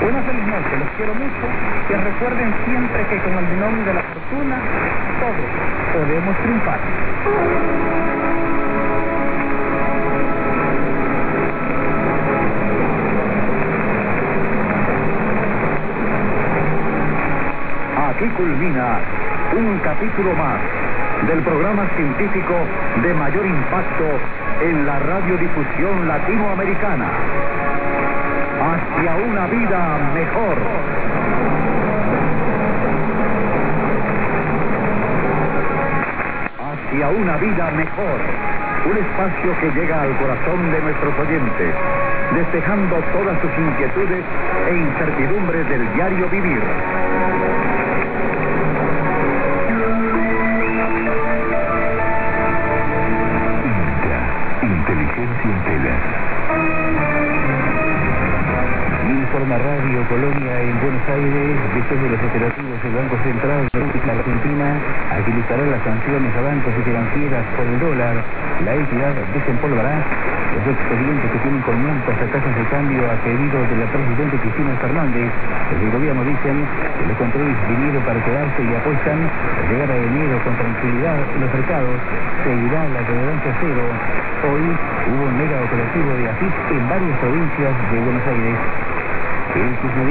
Una feliz noche, los quiero mucho. Que recuerden siempre que con el binomio de la fortuna todos podemos triunfar. Aquí culmina un capítulo más del programa científico de mayor impacto en la radiodifusión latinoamericana. Hacia una vida mejor. Hacia una vida mejor. Un espacio que llega al corazón de nuestros oyentes, despejando todas sus inquietudes e incertidumbres del diario vivir. Inteligencia en telas. Informa Radio Colonia en Buenos Aires. Después de los operativos del Banco Central de la Argentina agilizará las sanciones a bancos y financieras por el dólar. La entidad desempolvará los expedientes que tienen con montos a tasas de cambio a pedido de la presidenta Cristina Fernández. Desde el gobierno dicen que los controles vinieron para quedarse y apuestan a llegar a enero con tranquilidad en los mercados. Seguirá la tolerancia cero. Hoy hubo un mega operativo de AFIP en varias provincias de Buenos Aires.